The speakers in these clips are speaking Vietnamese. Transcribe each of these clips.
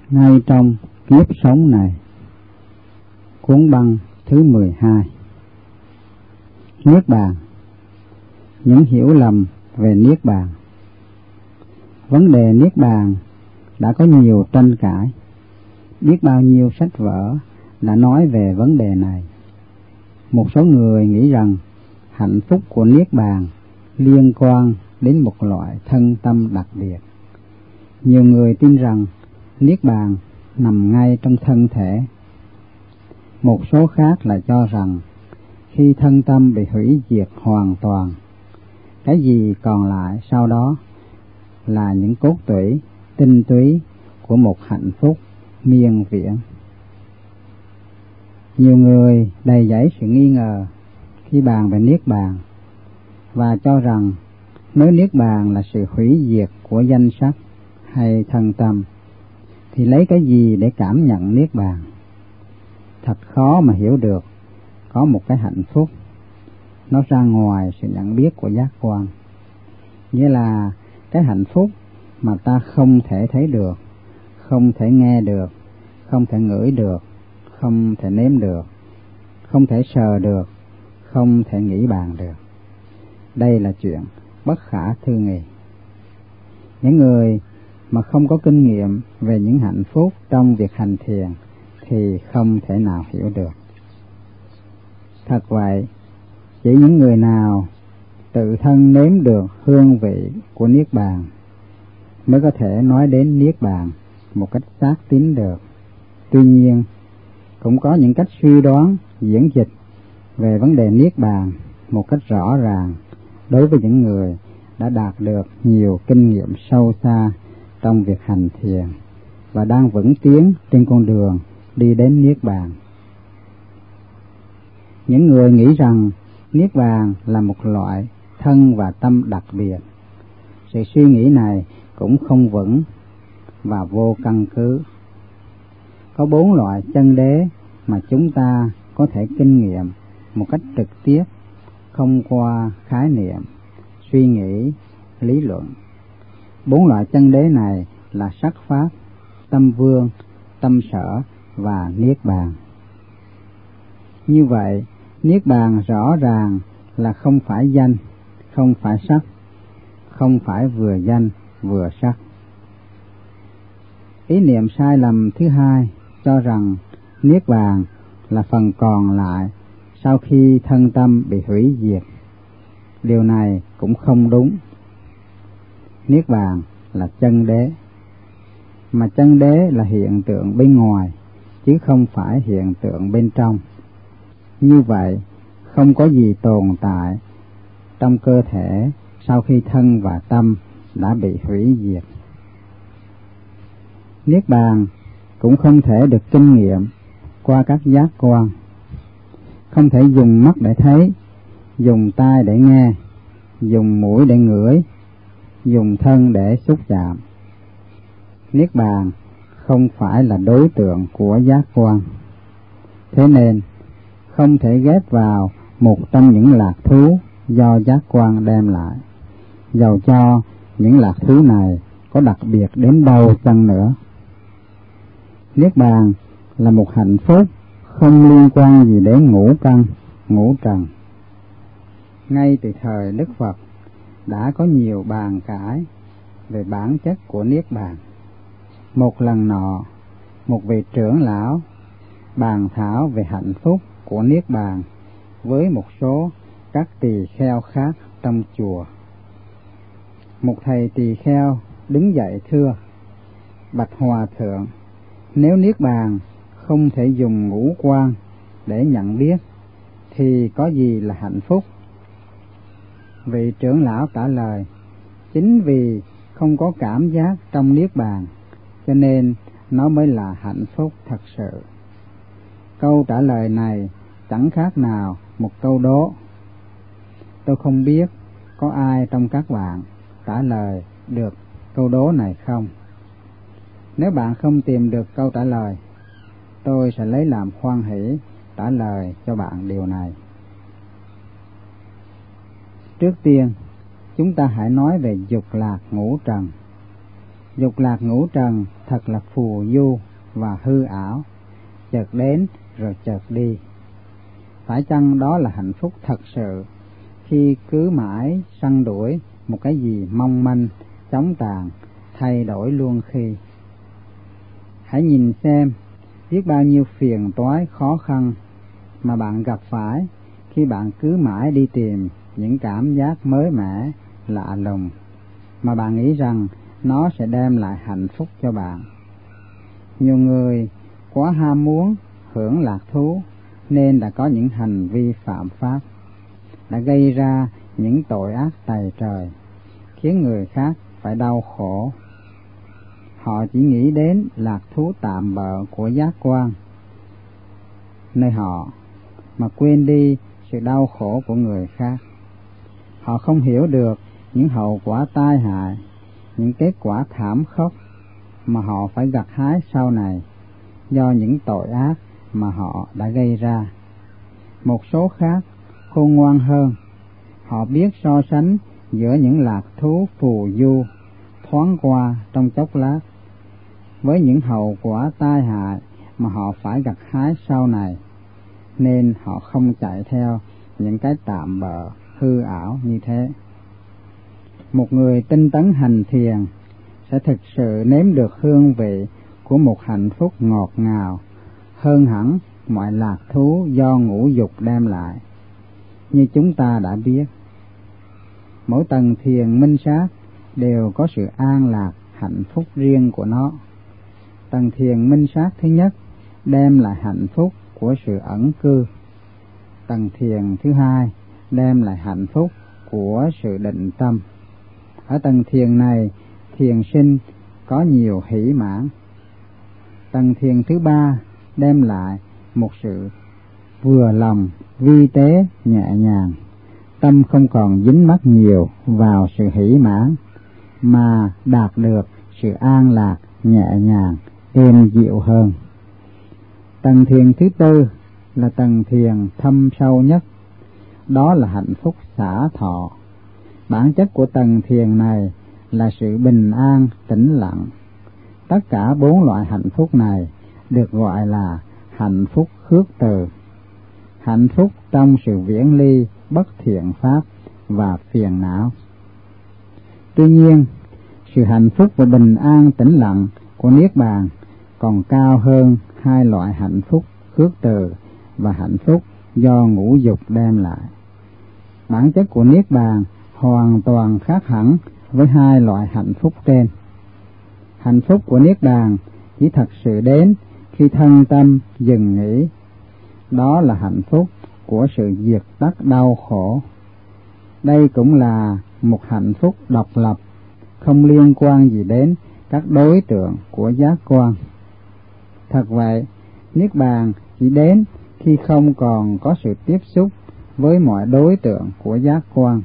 Ngay trong kiếp sống này. Cuốn băng thứ 12. Niết bàn. Những hiểu lầm về niết bàn. Vấn đề niết bàn đã có nhiều tranh cãi. Biết bao nhiêu sách vở đã nói về vấn đề này. Một số người nghĩ rằng hạnh phúc của niết bàn liên quan đến một loại thân tâm đặc biệt. Nhiều người tin rằng niết bàn nằm ngay trong thân thể. Một số khác lại cho rằng khi thân tâm bị hủy diệt hoàn toàn, cái gì còn lại sau đó là những cốt tủy, tinh túy của một hạnh phúc miên viễn. Nhiều người đầy dẫy sự nghi ngờ khi bàn về niết bàn và cho rằng nếu niết bàn là sự hủy diệt của danh sắc hay thân tâm thì lấy cái gì để cảm nhận niết bàn? Thật khó mà hiểu được có một cái hạnh phúc nó ra ngoài sự nhận biết của giác quan, nghĩa là cái hạnh phúc mà ta không thể thấy được, không thể nghe được, không thể ngửi được, không thể nếm được, không thể sờ được, không thể nghĩ bàn được. Đây là chuyện bất khả tư nghị. Những người mà không có kinh nghiệm về những hạnh phúc trong việc hành thiền thì không thể nào hiểu được. Thật vậy, chỉ những người nào tự thân nếm được hương vị của niết bàn mới có thể nói đến niết bàn một cách xác tín được. Tuy nhiên, cũng có những cách suy đoán, diễn dịch về vấn đề niết bàn một cách rõ ràng đối với những người đã đạt được nhiều kinh nghiệm sâu xa trong việc hành thiền và đang vững tiến trên con đường đi đến niết bàn. Những người nghĩ rằng niết bàn là một loại thân và tâm đặc biệt, sự suy nghĩ này cũng không vững và vô căn cứ. Có 4 loại chân đế mà chúng ta có thể kinh nghiệm một cách trực tiếp, không qua khái niệm, suy nghĩ, lý luận. 4 loại chân đế này là sắc pháp, tâm vương, tâm sở và niết bàn. Như vậy, niết bàn rõ ràng là không phải danh, không phải sắc, không phải vừa danh vừa sắc. Ý niệm sai lầm thứ hai cho rằng niết bàn là phần còn lại sau khi thân tâm bị hủy diệt. Điều này cũng không đúng. Niết bàn là chân đế, mà chân đế là hiện tượng bên ngoài chứ không phải hiện tượng bên trong. Như vậy, không có gì tồn tại trong cơ thể sau khi thân và tâm đã bị hủy diệt. Niết bàn cũng không thể được kinh nghiệm qua các giác quan, không thể dùng mắt để thấy, dùng tai để nghe, dùng mũi để ngửi, dùng thân để xúc chạm. Niết bàn không phải là đối tượng của giác quan, thế nên không thể ghép vào một trong những lạc thú do giác quan đem lại, dầu cho những lạc thú này có đặc biệt đến đâu chăng nữa. Niết bàn là một hạnh phúc không liên quan gì đến ngũ căn, ngũ trần. Ngay từ thời Đức Phật đã có nhiều bàn cãi về bản chất của niết bàn. Một lần nọ, một vị trưởng lão bàn thảo về hạnh phúc của niết bàn với một số các tỳ kheo khác trong chùa. Một thầy tỳ kheo đứng dậy thưa: Bạch Hòa Thượng, nếu niết bàn không thể dùng ngũ quan để nhận biết thì có gì là hạnh phúc? Vị trưởng lão trả lời: chính vì không có cảm giác trong niết bàn cho nên nó mới là hạnh phúc thật sự. Câu trả lời này chẳng khác nào một câu đố. Tôi không biết có ai trong các bạn trả lời được câu đố này không. Nếu bạn không tìm được câu trả lời, tôi sẽ lấy làm hoan hỷ trả lời cho bạn điều này. Trước tiên, chúng ta hãy nói về dục lạc ngũ trần. Dục lạc ngũ trần thật là phù du và hư ảo, chợt đến rồi chợt đi. Phải chăng đó là hạnh phúc thật sự khi cứ mãi săn đuổi một cái gì mong manh, chóng tàn, thay đổi luôn khi? Hãy nhìn xem biết bao nhiêu phiền toái khó khăn mà bạn gặp phải khi bạn cứ mãi đi tìm những cảm giác mới mẻ, lạ lùng mà bạn nghĩ rằng nó sẽ đem lại hạnh phúc cho bạn. Nhiều người quá ham muốn hưởng lạc thú nên đã có những hành vi phạm pháp, đã gây ra những tội ác tày trời, khiến người khác phải đau khổ. Họ chỉ nghĩ đến lạc thú tạm bợ của giác quan nơi họ, mà quên đi sự đau khổ của người khác. Họ không hiểu được những hậu quả tai hại, những kết quả thảm khốc mà họ phải gặt hái sau này do những tội ác mà họ đã gây ra. Một số khác khôn ngoan hơn, họ biết so sánh giữa những lạc thú phù du thoáng qua trong chốc lát với những hậu quả tai hại mà họ phải gặt hái sau này, nên họ không chạy theo những cái tạm bợ hư ảo như thế. Một người tinh tấn hành thiền sẽ thực sự nếm được hương vị của một hạnh phúc ngọt ngào hơn hẳn mọi lạc thú do ngũ dục đem lại. Như chúng ta đã biết, mỗi tầng thiền minh sát đều có sự an lạc, hạnh phúc riêng của nó. Tầng thiền minh sát thứ nhất đem lại hạnh phúc của sự ẩn cư. Tầng thiền thứ hai đem lại hạnh phúc của sự định tâm. Ở tầng thiền này, thiền sinh có nhiều hỷ mãn. Tầng thiền thứ ba đem lại một sự vừa lòng, vi tế, nhẹ nhàng. Tâm không còn dính mắc nhiều vào sự hỷ mãn, mà đạt được sự an lạc, nhẹ nhàng, êm dịu hơn. Tầng thiền thứ tư là tầng thiền thâm sâu nhất. Đó là hạnh phúc xả thọ. Bản chất của tầng thiền này là sự bình an, tĩnh lặng. Tất cả bốn loại hạnh phúc này được gọi là hạnh phúc khước từ, hạnh phúc trong sự viễn ly bất thiện pháp và phiền não. Tuy nhiên, sự hạnh phúc và bình an tĩnh lặng của Niết Bàn còn cao hơn hai loại hạnh phúc khước từ và hạnh phúc do ngũ dục đem lại. Bản chất của Niết Bàn hoàn toàn khác hẳn với hai loại hạnh phúc trên. Hạnh phúc của Niết Bàn chỉ thật sự đến khi thân tâm dừng nghỉ. Đó là hạnh phúc của sự diệt tắt đau khổ. Đây cũng là một hạnh phúc độc lập, không liên quan gì đến các đối tượng của giác quan. Thật vậy, Niết Bàn chỉ đến khi không còn có sự tiếp xúc với mọi đối tượng của giác quan.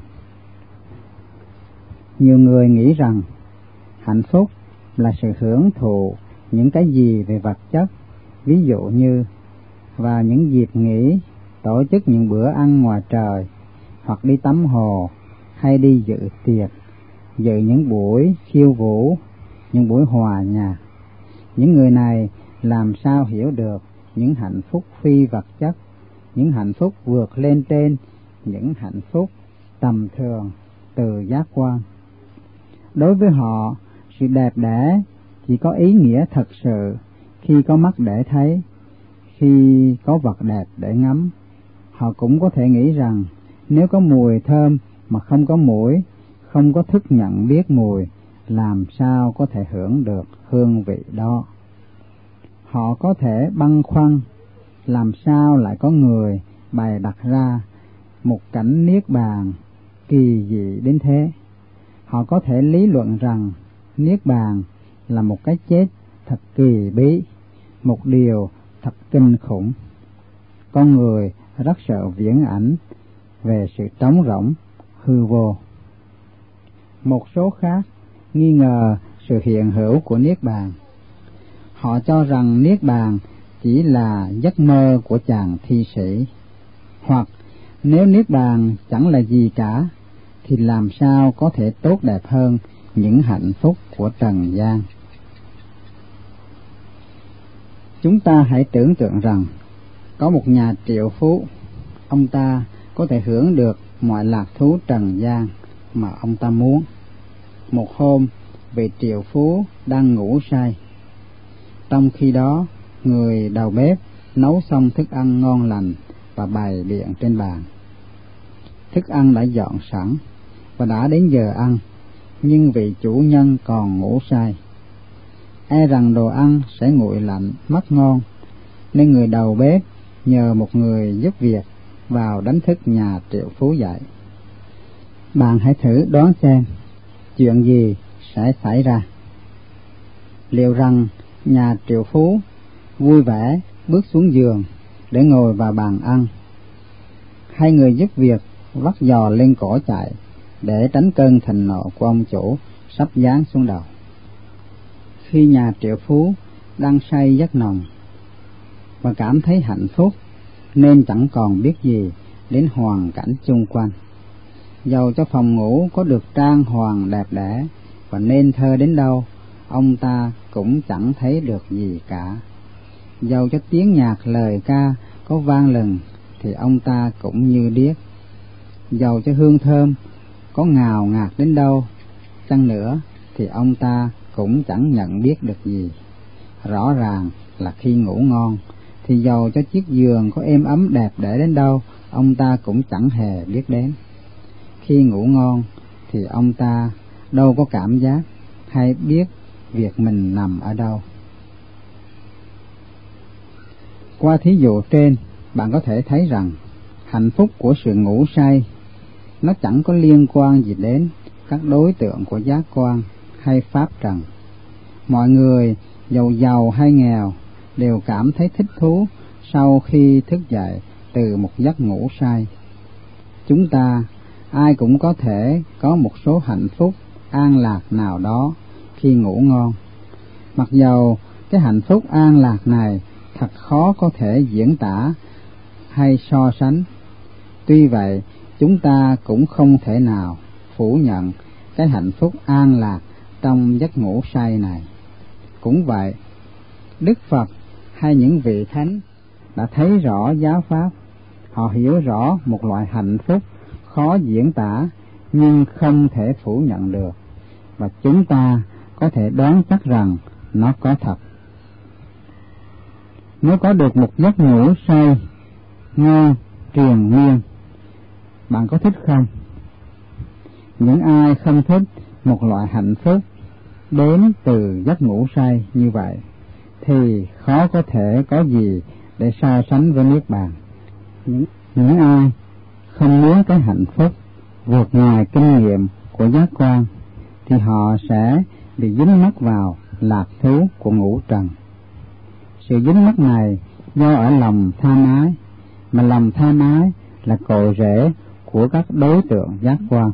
Nhiều người nghĩ rằng hạnh phúc là sự hưởng thụ những cái gì về vật chất, ví dụ như vào những dịp nghỉ tổ chức những bữa ăn ngoài trời, hoặc đi tắm hồ, hay đi dự tiệc, dự những buổi khiêu vũ, những buổi hòa nhạc. Những người này làm sao hiểu được những hạnh phúc phi vật chất, những hạnh phúc vượt lên trên những hạnh phúc tầm thường từ giác quan. Đối với họ, sự đẹp đẽ chỉ có ý nghĩa thật sự khi có mắt để thấy, khi có vật đẹp để ngắm. Họ cũng có thể nghĩ rằng nếu có mùi thơm mà không có mũi, không có thức nhận biết mùi, làm sao có thể hưởng được hương vị đó. Họ có thể băn khoăn làm sao lại có người bày đặt ra một cảnh Niết Bàn kỳ dị đến thế. Họ có thể lý luận rằng Niết Bàn là một cái chết thật kỳ bí, một điều thật kinh khủng. Con người rất sợ viễn ảnh về sự trống rỗng, hư vô. Một số khác nghi ngờ sự hiện hữu của Niết Bàn. Họ cho rằng Niết Bàn chỉ là giấc mơ của chàng thi sĩ. Hoặc nếu Niết Bàn chẳng là gì cả, thì làm sao có thể tốt đẹp hơn những hạnh phúc của trần gian. Chúng ta hãy tưởng tượng rằng có một nhà triệu phú, ông ta có thể hưởng được mọi lạc thú trần gian mà ông ta muốn. Một hôm, vị triệu phú đang ngủ say. Trong khi đó, người đầu bếp nấu xong thức ăn ngon lành và bày biện trên bàn. Thức ăn đã dọn sẵn và đã đến giờ ăn, nhưng vị chủ nhân còn ngủ say. E rằng đồ ăn sẽ nguội lạnh mất ngon, nên người đầu bếp nhờ một người giúp việc vào đánh thức nhà triệu phú dậy. Bạn hãy thử đoán xem chuyện gì sẽ xảy ra. Liệu rằng nhà triệu phú vui vẻ bước xuống giường để ngồi vào bàn ăn, hay người giúp việc vắt giò lên cổ chạy để tránh cơn thịnh nộ của ông chủ sắp giáng xuống đầu? Khi nhà triệu phú đang say giấc nồng và cảm thấy hạnh phúc, nên chẳng còn biết gì đến hoàn cảnh chung quanh. Dầu cho phòng ngủ có được trang hoàng đẹp đẽ và nên thơ đến đâu, ông ta cũng chẳng thấy được gì cả. Dầu cho tiếng nhạc lời ca có vang lừng thì ông ta cũng như điếc. Dầu cho hương thơm có ngào ngạt đến đâu chăng nữa thì ông ta cũng chẳng nhận biết được gì. Rõ ràng là khi ngủ ngon thì dầu cho chiếc giường có êm ấm đẹp đẽ đến đâu, ông ta cũng chẳng hề biết đến. Khi ngủ ngon thì ông ta đâu có cảm giác hay biết việc mình nằm ở đâu. Qua thí dụ trên, bạn có thể thấy rằng hạnh phúc của sự ngủ say nó chẳng có liên quan gì đến các đối tượng của giác quan hay pháp trần. Mọi người, giàu giàu hay nghèo, đều cảm thấy thích thú sau khi thức dậy từ một giấc ngủ say. Chúng ta ai cũng có thể có một số hạnh phúc an lạc nào đó khi ngủ ngon. Mặc dầu cái hạnh phúc an lạc này thật khó có thể diễn tả hay so sánh. Tuy vậy, chúng ta cũng không thể nào phủ nhận cái hạnh phúc an lạc trong giấc ngủ say này. Cũng vậy, Đức Phật hay những vị thánh đã thấy rõ giáo pháp. Họ hiểu rõ một loại hạnh phúc khó diễn tả nhưng không thể phủ nhận được, và chúng ta có thể đoán chắc rằng nó có thật. Nếu có được một giấc ngủ say ngon triền miên, bạn có thích không? Những ai không thích một loại hạnh phúc đến từ giấc ngủ say như vậy thì khó có thể có gì để so sánh với niết bàn. Những ai không muốn cái hạnh phúc vượt ngoài kinh nghiệm của giác quan thì họ sẽ bị dính mắc vào lạc thú của ngũ trần. Sự dính mắc này do ở lòng tham ái, mà lòng tham ái là cội rễ của các đối tượng giác quan.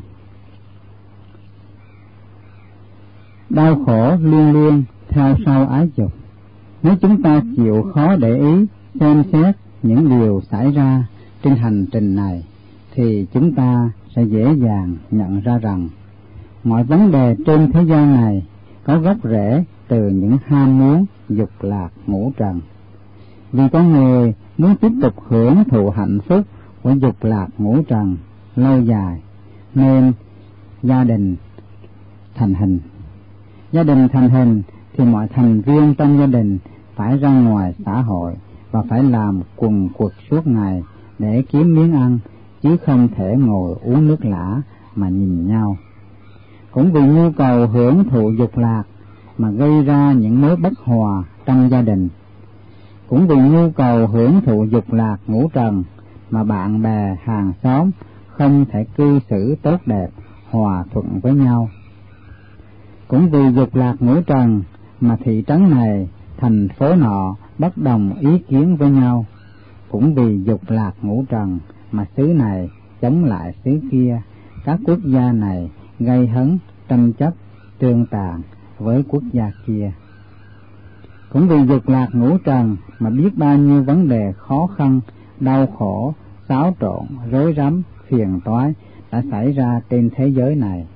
Đau khổ luôn luôn theo sau ái dục. Nếu chúng ta chịu khó để ý xem xét những điều xảy ra trên hành trình này, thì chúng ta sẽ dễ dàng nhận ra rằng mọi vấn đề trên thế gian này có gốc rễ từ những ham muốn dục lạc ngũ trần. Vì con người muốn tiếp tục hưởng thụ hạnh phúc của dục lạc ngũ trần lâu dài, nên gia đình thành hình. Gia đình thành hình thì mọi thành viên trong gia đình phải ra ngoài xã hội và phải làm quần quật suốt ngày để kiếm miếng ăn, chứ không thể ngồi uống nước lã mà nhìn nhau. Cũng vì nhu cầu hưởng thụ dục lạc mà gây ra những mối bất hòa trong gia đình. Cũng vì nhu cầu hưởng thụ dục lạc ngũ trần mà bạn bè hàng xóm không thể cư xử tốt đẹp, hòa thuận với nhau. Cũng vì dục lạc ngũ trần mà thị trấn này, thành phố nọ bất đồng ý kiến với nhau. Cũng vì dục lạc ngũ trần mà xứ này chống lại xứ kia, các quốc gia này gây hấn, tranh chấp, tương tàn với quốc gia kia. Cũng vì dục lạc ngũ trần mà biết bao nhiêu vấn đề khó khăn, đau khổ, xáo trộn, rối rắm, phiền toái đã xảy ra trên thế giới này.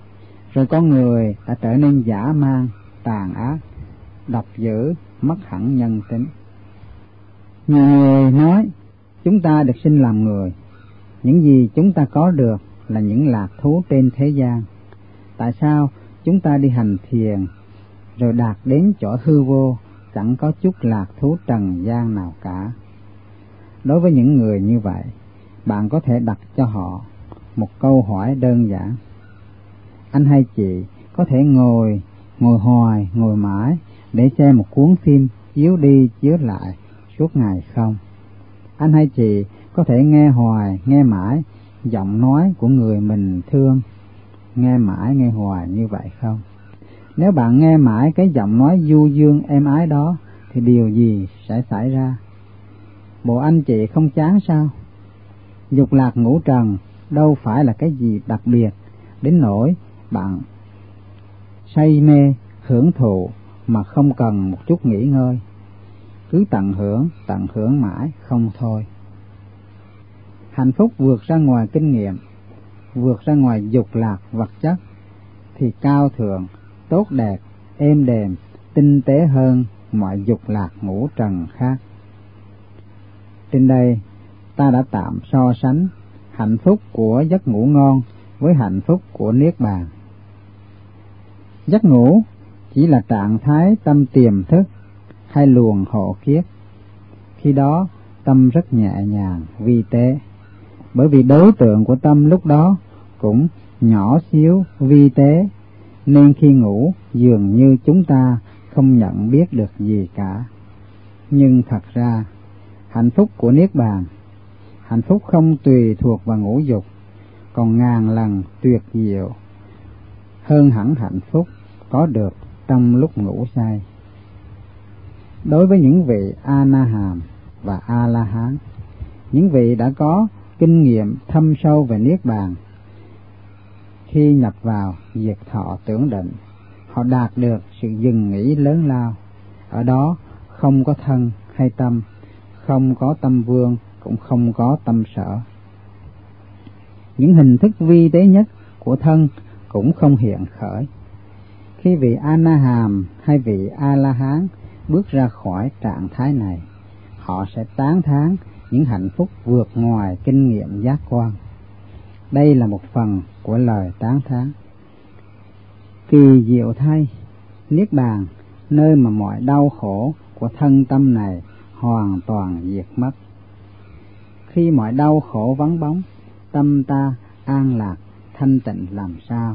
rồi con người đã trở nên dã man, tàn ác, độc dữ, mất hẳn nhân tính. Nhiều người nói chúng ta được sinh làm người, những gì chúng ta có được là những lạc thú trên thế gian. Tại sao chúng ta đi hành thiền rồi đạt đến chỗ hư vô, chẳng có chút lạc thú trần gian nào cả? Đối với những người như vậy, bạn có thể đặt cho họ một câu hỏi đơn giản: anh hay chị có thể ngồi hoài, ngồi mãi để xem một cuốn phim chiếu đi chiếu lại suốt ngày không? Anh hay chị có thể nghe hoài, nghe mãi giọng nói của người mình thương, nghe mãi, nghe hoài như vậy không? Nếu bạn nghe mãi cái giọng nói du dương êm ái đó thì điều gì sẽ xảy ra? Bộ anh chị không chán sao? Dục lạc ngũ trần đâu phải là cái gì đặc biệt đến nỗi bạn say mê hưởng thụ mà không cần một chút nghỉ ngơi, cứ tận hưởng mãi không thôi. Hạnh phúc vượt ra ngoài kinh nghiệm, vượt ra ngoài dục lạc vật chất thì cao thượng, tốt đẹp, êm đềm, tinh tế hơn mọi dục lạc ngũ trần khác. Trên đây ta đã tạm so sánh hạnh phúc của giấc ngủ ngon với hạnh phúc của niết bàn. Giấc ngủ chỉ là trạng thái tâm tiềm thức hay luồng hộ kiếp. Khi đó tâm rất nhẹ nhàng, vi tế, bởi vì đối tượng của tâm lúc đó cũng nhỏ xíu, vi tế, nên khi ngủ dường như chúng ta không nhận biết được gì cả. Nhưng thật ra hạnh phúc của niết bàn, hạnh phúc không tùy thuộc vào ngũ dục, còn ngàn lần tuyệt diệu hơn hẳn hạnh phúc có được trong lúc ngủ say. Đối với những vị A-na-hàm và A-la-hán, những vị đã có kinh nghiệm thâm sâu về niết bàn, khi nhập vào diệt thọ tưởng định, họ đạt được sự dừng nghỉ lớn lao. Ở đó không có thân hay tâm, không có tâm vương, cũng không có tâm sở. Những hình thức vi tế nhất của thân cũng không hiện khởi. Khi vị A-na-hàm hay vị A-la-hán bước ra khỏi trạng thái này, họ sẽ tán thán những hạnh phúc vượt ngoài kinh nghiệm giác quan. Đây là một phần của lời tán thán. Kỳ diệu thay, niết bàn, nơi mà mọi đau khổ của thân tâm này hoàn toàn diệt mất. Khi mọi đau khổ vắng bóng, tâm ta an lạc, thanh tịnh làm sao?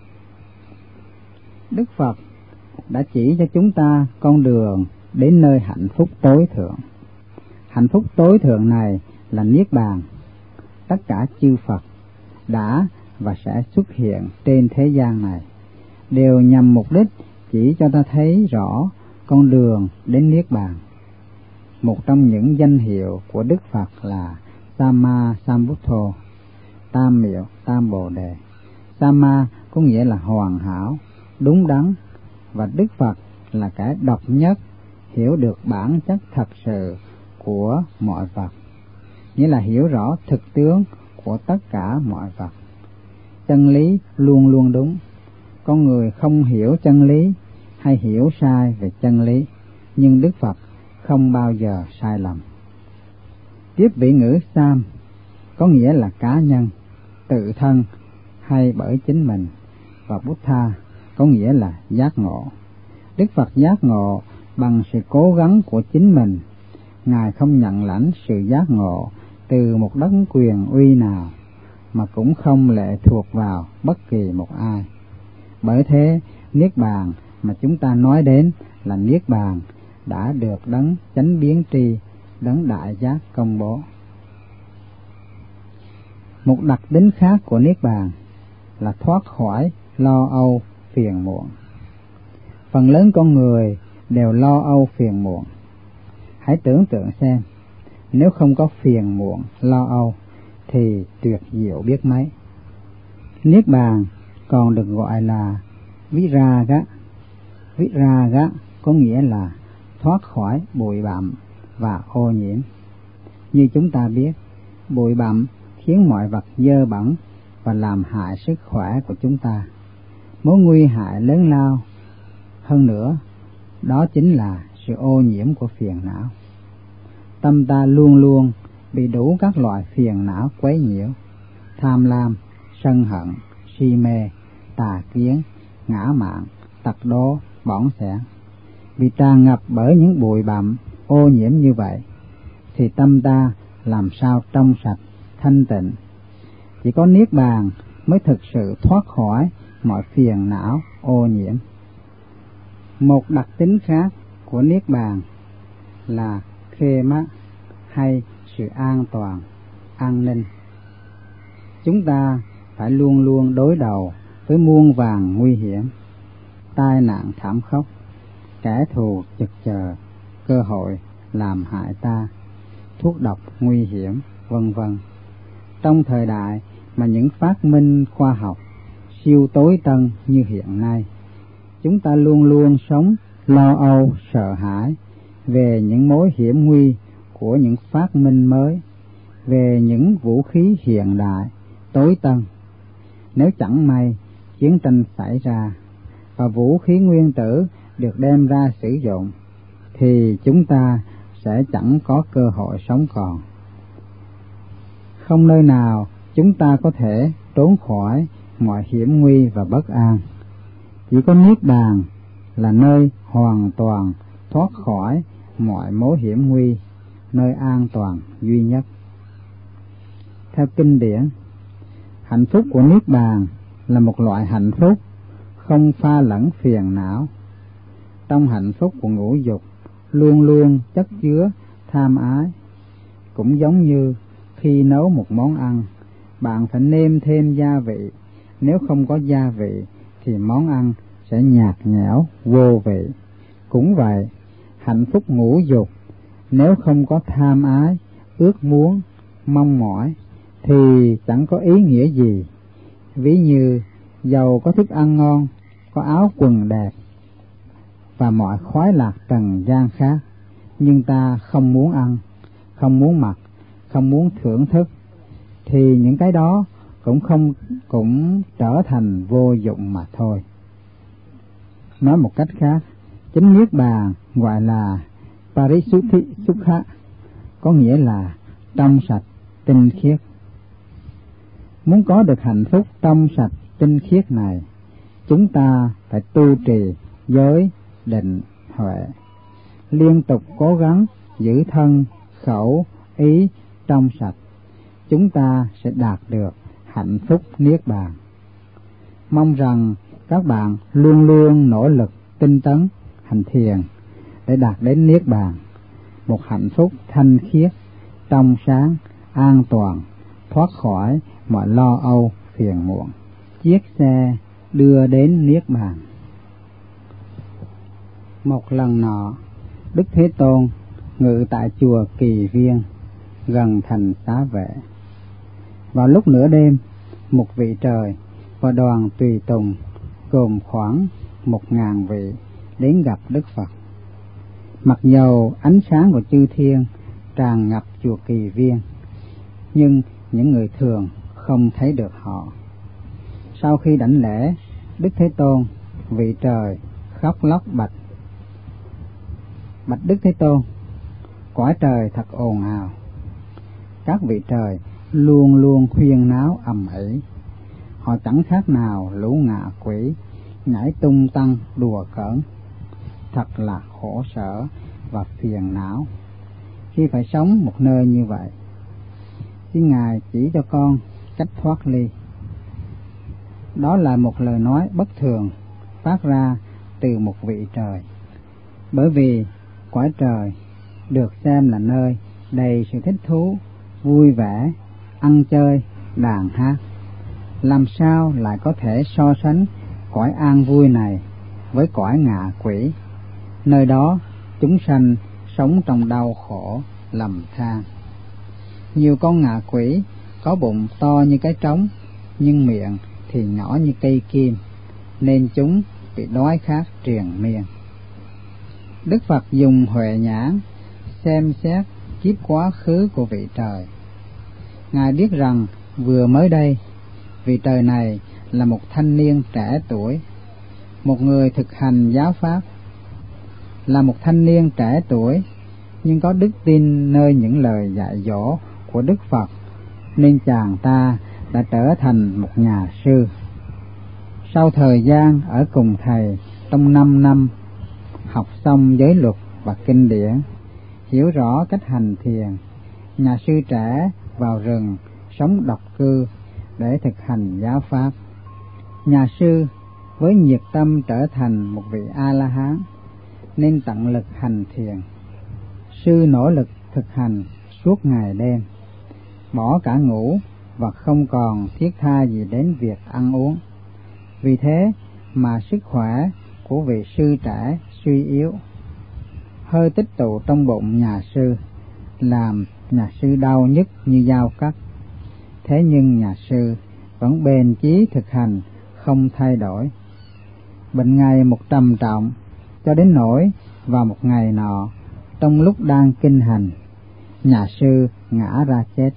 Đức Phật đã chỉ cho chúng ta con đường đến nơi hạnh phúc tối thượng. Hạnh phúc tối thượng này là niết bàn. Tất cả chư Phật đã và sẽ xuất hiện trên thế gian này đều nhằm mục đích chỉ cho ta thấy rõ con đường đến niết bàn. Một trong những danh hiệu của Đức Phật là Samma Sambuddho, tam miệu tam bồ đề. Samma có nghĩa là hoàn hảo, đúng đắn, và Đức Phật là kẻ độc nhất hiểu được bản chất thật sự của mọi vật, nghĩa là hiểu rõ thực tướng của tất cả mọi vật. Chân lý luôn luôn đúng. Con người không hiểu chân lý hay hiểu sai về chân lý, nhưng Đức Phật không bao giờ sai lầm. Tiếp vị ngữ Sam có nghĩa là cá nhân, tự thân hay bởi chính mình, và Buddha có nghĩa là giác ngộ. Đức Phật giác ngộ bằng sự cố gắng của chính mình. Ngài không nhận lãnh sự giác ngộ từ một đấng quyền uy nào, mà cũng không lệ thuộc vào bất kỳ một ai. Bởi thế, niết bàn mà chúng ta nói đến là niết bàn đã được đấng chánh biến tri, đấng đại giác công bố. Một đặc tính khác của niết bàn là thoát khỏi lo âu phiền muộn. Phần lớn con người đều lo âu phiền muộn. Hãy tưởng tượng xem, nếu không có phiền muộn, lo âu thì tuyệt diệu biết mấy. Niết bàn còn được gọi là Viraga. Viraga có nghĩa là thoát khỏi bụi bặm và ô nhiễm. Như chúng ta biết, bụi bặm khiến mọi vật dơ bẩn và làm hại sức khỏe của chúng ta. mối nguy hại lớn lao hơn nữa, đó chính là sự ô nhiễm của phiền não. Tâm ta luôn luôn bị đủ các loại phiền não quấy nhiễu: tham lam, sân hận, si mê, tà kiến, ngã mạn, tật đố, bỏng sẻn. Vì tràn ngập bởi những bụi bặm ô nhiễm như vậy, thì tâm ta làm sao trong sạch, thanh tịnh. Chỉ có Niết Bàn mới thực sự thoát khỏi mọi phiền não ô nhiễm. Một đặc tính khác của Niết Bàn là khê mát, hay sự an toàn, an ninh. Chúng ta phải luôn luôn đối đầu với muôn vàn nguy hiểm, tai nạn thảm khốc, kẻ thù chực chờ, cơ hội làm hại ta, thuốc độc nguy hiểm, vân vân. Trong thời đại mà những phát minh khoa học siêu tối tân như hiện nay, chúng ta luôn luôn sống lo âu, sợ hãi về những mối hiểm nguy của những phát minh mới, về những vũ khí hiện đại tối tân. Nếu chẳng may chiến tranh xảy ra và vũ khí nguyên tử được đem ra sử dụng, thì chúng ta sẽ chẳng có cơ hội sống còn. Không nơi nào chúng ta có thể trốn khỏi mọi hiểm nguy và bất an. Chỉ có Niết Bàn là nơi hoàn toàn thoát khỏi mọi mối hiểm nguy, nơi an toàn duy nhất. Theo kinh điển, hạnh phúc của Niết Bàn là một loại hạnh phúc không pha lẫn phiền não. Trong hạnh phúc của ngũ dục luôn luôn chất chứa tham ái. Cũng giống như khi nấu một món ăn, bạn phải nêm thêm gia vị. Nếu không có gia vị thì món ăn sẽ nhạt nhẽo, vô vị. Cũng vậy, hạnh phúc ngũ dục nếu không có tham ái, ước muốn, mong mỏi thì chẳng có ý nghĩa gì. Ví như dầu có thức ăn ngon, có áo quần đẹp và mọi khoái lạc trần gian khác, nhưng ta không muốn ăn, không muốn mặc, không muốn thưởng thức, thì những cái đó cũng trở thành vô dụng mà thôi. Nói một cách khác, chính Niết Bàn gọi là Parisuddhi Sukha, có nghĩa là trong sạch, tinh khiết. Muốn có được hạnh phúc trong sạch, tinh khiết này, chúng ta phải tu trì giới, định, huệ, liên tục cố gắng giữ thân, khẩu, ý trong sạch. Chúng ta sẽ đạt được hạnh phúc Niết Bàn. Mong rằng các bạn luôn luôn nỗ lực tinh tấn hành thiền để đạt đến Niết Bàn, một hạnh phúc thanh khiết, trong sáng, an toàn, thoát khỏi mọi lo âu phiền muộn. Chiếc xe đưa đến Niết Bàn. Một lần nọ, Đức Thế Tôn ngự tại chùa Kỳ Viên gần thành Xá Vệ. Vào lúc nửa đêm, một vị trời và đoàn tùy tùng gồm khoảng 1000 vị đến gặp Đức Phật. Mặc dầu ánh sáng của chư thiên tràn ngập chùa Kỳ Viên, nhưng những người thường không thấy được họ. Sau khi đảnh lễ Đức Thế Tôn, vị trời khóc lóc bạch Đức Thế Tôn, cõi trời thật ồn ào. Các vị trời luôn luôn huyên náo ầm ĩ. Họ chẳng khác nào lũ ngạ quỷ nhảy tung tăng đùa cợt. Thật là khổ sở và phiền não khi phải sống một nơi như vậy. Xin Ngài chỉ cho con cách thoát ly. Đó là một lời nói bất thường phát ra từ một vị trời. Bởi vì cõi trời được xem là nơi đầy sự thích thú, vui vẻ, ăn chơi, đàn hát. Làm sao lại có thể so sánh cõi an vui này với cõi ngạ quỷ, nơi đó chúng sanh sống trong đau khổ, lầm than. Nhiều con ngạ quỷ có bụng to như cái trống, nhưng miệng thì nhỏ như cây kim, nên chúng bị đói khát triền miên. Đức Phật dùng huệ nhãn xem xét kiếp quá khứ của vị trời. Ngài biết rằng vừa mới đây, vị trời này là một thanh niên trẻ tuổi, một người thực hành giáo pháp, là một thanh niên trẻ tuổi nhưng có đức tin nơi những lời dạy dỗ của Đức Phật, nên chàng ta đã trở thành một nhà sư. Sau thời gian ở cùng thầy trong 5 năm, học xong giới luật và kinh điển, hiểu rõ cách hành thiền, nhà sư trẻ vào rừng sống độc cư để thực hành giáo pháp. Nhà sư với nhiệt tâm trở thành một vị A-la-hán nên tận lực hành thiền. Sư nỗ lực thực hành suốt ngày đêm, bỏ cả ngủ và không còn thiết tha gì đến việc ăn uống. Vì thế mà sức khỏe của vị sư trẻ suy yếu, hơi tích tụ trong bụng nhà sư, làm nhà sư đau nhức như dao cắt. Thế nhưng nhà sư vẫn bền chí thực hành, không thay đổi. Bệnh ngày một trầm trọng, cho đến nỗi vào một ngày nọ, trong lúc đang kinh hành, nhà sư ngã ra chết.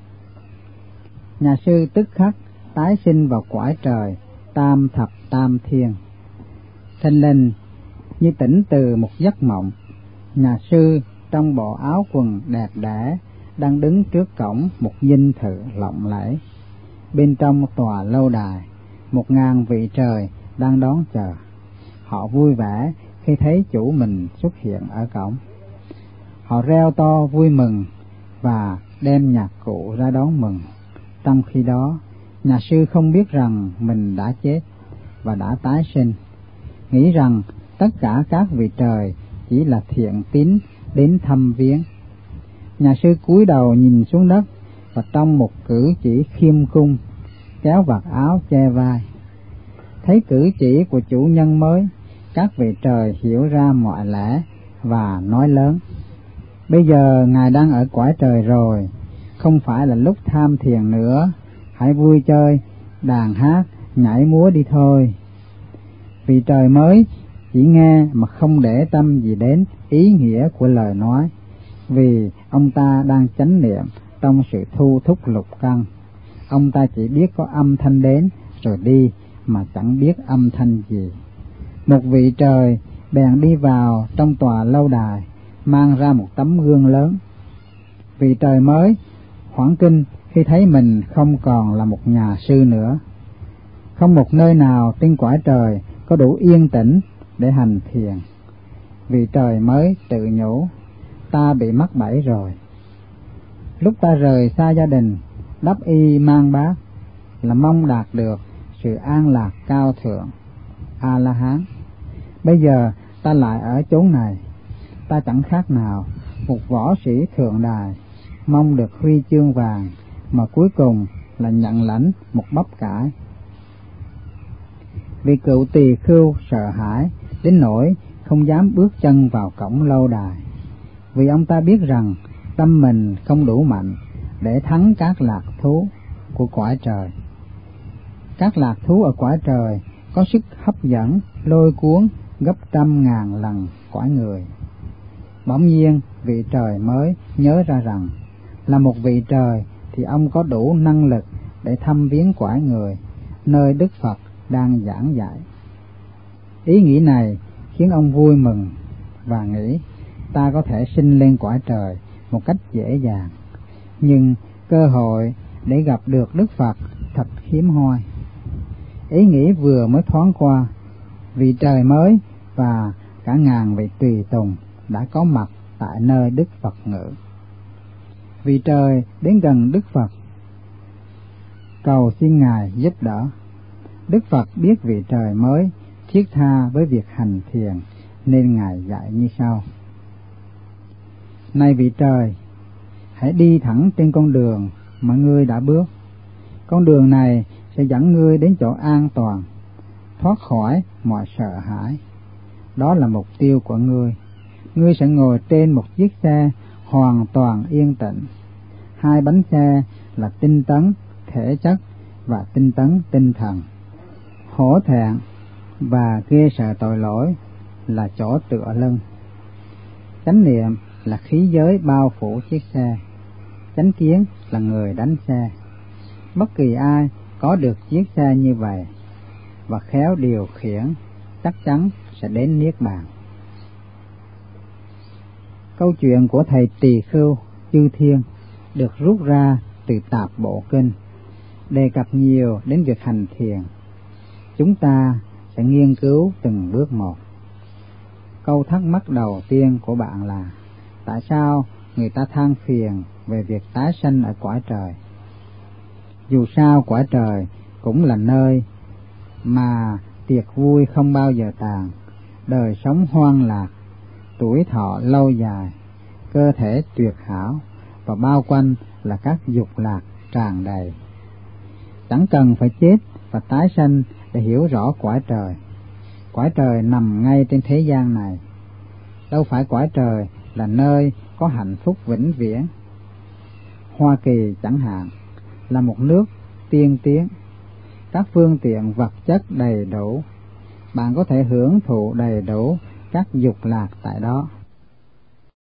Nhà sư tức khắc tái sinh vào cõi trời tam thập tam thiên. Thình lình như tỉnh từ một giấc mộng, nhà sư trong bộ áo quần đẹp đẽ đang đứng trước cổng một dinh thự lộng lẫy. Bên trong tòa lâu đài, 1000 vị trời đang đón chờ. Họ vui vẻ khi thấy chủ mình xuất hiện ở cổng. Họ reo to vui mừng và đem nhạc cụ ra đón mừng. Trong khi đó, nhà sư không biết rằng mình đã chết và đã tái sinh, nghĩ rằng tất cả các vị trời chỉ là thiện tín đến thăm viếng. Nhà sư cúi đầu nhìn xuống đất và trong một cử chỉ khiêm cung, kéo vạt áo che vai. Thấy cử chỉ của chủ nhân mới, các vị trời hiểu ra mọi lẽ và nói lớn: bây giờ ngài đang ở cõi trời rồi, không phải là lúc tham thiền nữa, hãy vui chơi, đàn hát, nhảy múa đi thôi. Vị trời mới chỉ nghe mà không để tâm gì đến ý nghĩa của lời nói, vì ông ta đang chánh niệm trong sự thu thúc lục căn. Ông ta chỉ biết có âm thanh đến rồi đi mà chẳng biết âm thanh gì. Một vị trời bèn đi vào trong tòa lâu đài, mang ra một tấm gương lớn. Vị trời mới hoảng kinh khi thấy mình không còn là một nhà sư nữa. Không một nơi nào trên cõi trời có đủ yên tĩnh để hành thiền. Vị trời mới tự nhủ: ta bị mắc bẫy rồi. Lúc ta rời xa gia đình, đắp y mang bát, là mong đạt được sự an lạc cao thượng, A-la-hán. Bây giờ ta lại ở chốn này, ta chẳng khác nào một võ sĩ thượng đài, mong được huy chương vàng mà cuối cùng là nhận lãnh một bắp cải. Vị cựu tỳ khưu sợ hãi đến nỗi không dám bước chân vào cổng lâu đài, vì ông ta biết rằng tâm mình không đủ mạnh để thắng các lạc thú của cõi trời. Các lạc thú ở cõi trời có sức hấp dẫn lôi cuốn gấp 100.000 lần cõi người. Bỗng nhiên vị trời mới nhớ ra rằng là một vị trời thì ông có đủ năng lực để thăm viếng cõi người, nơi Đức Phật đang giảng dạy. Ý nghĩ này khiến ông vui mừng và nghĩ ta có thể sinh lên cõi trời một cách dễ dàng, nhưng cơ hội để gặp được Đức Phật thật hiếm hoi. Ý nghĩ vừa mới thoáng qua, vị trời mới và cả ngàn vị tùy tùng đã có mặt tại nơi Đức Phật ngự. Vị trời đến gần Đức Phật, cầu xin Ngài giúp đỡ. Đức Phật biết vị trời mới thiết tha với việc hành thiền, nên Ngài dạy như sau: này vị trời, hãy đi thẳng trên con đường mà ngươi đã bước. Con đường này sẽ dẫn ngươi đến chỗ an toàn, thoát khỏi mọi sợ hãi. Đó là mục tiêu của ngươi. Ngươi sẽ ngồi trên một chiếc xe hoàn toàn yên tĩnh. 2 bánh xe là tinh tấn thể chất và tinh tấn tinh thần. Hổ thẹn và ghê sợ tội lỗi là chỗ tựa lưng. Chánh niệm là khí giới bao phủ chiếc xe. Chánh kiến là người đánh xe. Bất kỳ ai có được chiếc xe như vậy và khéo điều khiển chắc chắn sẽ đến niết bàn. Câu chuyện của thầy Tỳ Khưu Chư Thiên được rút ra từ Tạp Bộ Kinh, đề cập nhiều đến việc hành thiền. Chúng ta sẽ nghiên cứu từng bước một. Câu thắc mắc đầu tiên của bạn là: tại sao người ta than phiền về việc tái sanh ở cõi trời? Dù sao cõi trời cũng là nơi mà tiệc vui không bao giờ tàn, đời sống hoan lạc, tuổi thọ lâu dài, cơ thể tuyệt hảo và bao quanh là các dục lạc tràn đầy. Chẳng cần phải chết và tái sanh để hiểu rõ cõi trời. Cõi trời nằm ngay trên thế gian này. Đâu phải cõi trời là nơi có hạnh phúc vĩnh viễn. Hoa Kỳ chẳng hạn là một nước tiên tiến, các phương tiện vật chất đầy đủ, bạn có thể hưởng thụ đầy đủ các dục lạc tại đó.